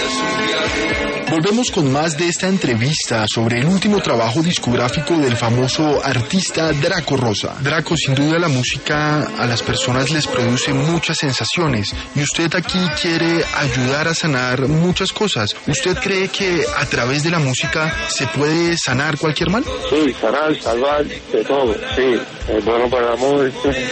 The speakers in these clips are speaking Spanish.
Volvemos con más de esta entrevista sobre el último trabajo discográfico del famoso artista Draco Rosa. Draco, sin duda la música a las personas les produce muchas sensaciones y usted aquí quiere ayudar a sanar muchas cosas. ¿Usted cree que a través de la música se puede sanar cualquier mal? Sí, sanar, salvar, de todo, sí. Bueno, para el amor,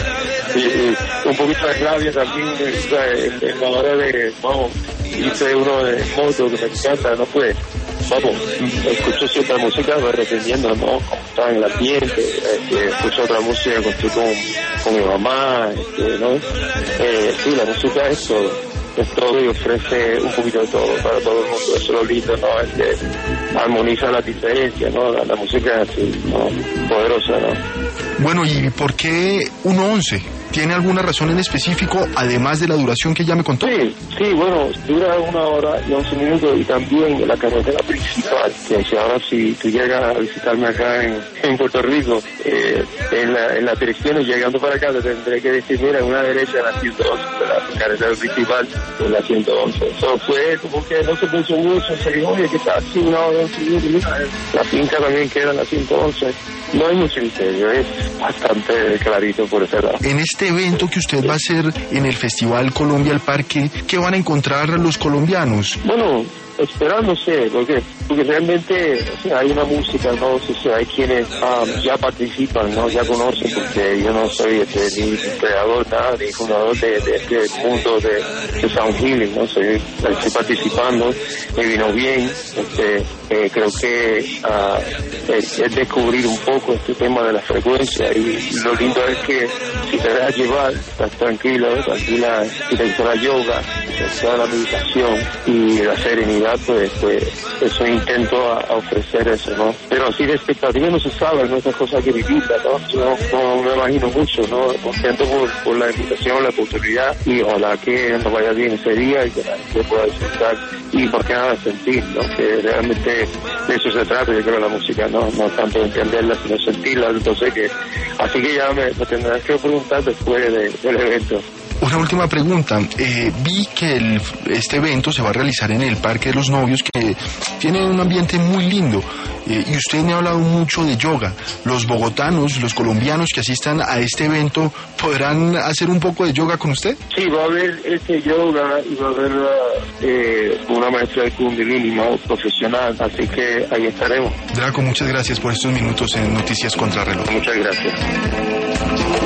y un poquito de rabia también, en la hora de, vamos, hice uno de moto que me encanta, no fue, vamos, escucho cierta música, me dependiendo, ¿no? Como está en el ambiente, escucho otra música que estoy con mi mamá, ¿no? Sí, la música es todo y ofrece un poquito de todo para todo el mundo. Eso es lo lindo, ¿no? Armoniza las diferencias, ¿no? La música es así, ¿no? Poderosa, ¿no? Bueno, ¿y por qué 1:11? ¿Tiene alguna razón en específico, además de la duración que ya me contó? Sí, bueno, dura 1 hora y 11 minutos y también la carretera principal, que si ahora si tú llegas a visitarme acá en Puerto Rico, en la dirección llegando para acá te tendré que decir, mira, en una derecha en la 111, la carretera principal en la 111. Eso fue como que no se pensó mucho, se dijo, oye, que está así 1 hora y 11 minutos, mira, la finca también queda en la 111. No hay mucho misterio, es bastante clarito por ese lado. En este evento que usted va a hacer en el Festival Colombia al Parque, ¿qué van a encontrar los colombianos? Bueno, esperándose, porque realmente, o sea, hay una música, ¿no? O sea, hay quienes ya participan, ¿no? Ya conocen, porque yo no soy ni creador, nada, ni fundador de este mundo de Sound Healing, ¿no? Estoy participando, me vino bien, creo que es descubrir un poco este tema de la frecuencia, y lo lindo es que si te dejas llevar, estás tranquila, si te gusta la yoga, si te gusta la meditación y la serenidad, pues eso intento a ofrecer eso, ¿no? Pero así de expectativa no se sabe, no es una cosa que vivirla, ¿no? Yo no me imagino mucho, ¿no? Contento por la invitación, la oportunidad, y ojalá que nos vaya bien ese día y que la gente pueda disfrutar y por qué nada sentir, ¿no? Que realmente de eso se trata, yo creo, la música, ¿no? No tanto de entenderla, sino sentirla, entonces así que ya me tendrás que preguntar después del evento. Una última pregunta. Vi que este evento se va a realizar en el Parque de los Novios, que tiene un ambiente muy lindo. Y usted me ha hablado mucho de yoga. ¿Los bogotanos, los colombianos que asistan a este evento, podrán hacer un poco de yoga con usted? Sí, va a haber yoga y va a haber una maestra de Kundalini, ¿no? Profesional. Así que ahí estaremos. Draco, muchas gracias por estos minutos en Noticias Contrarreloj. Muchas gracias.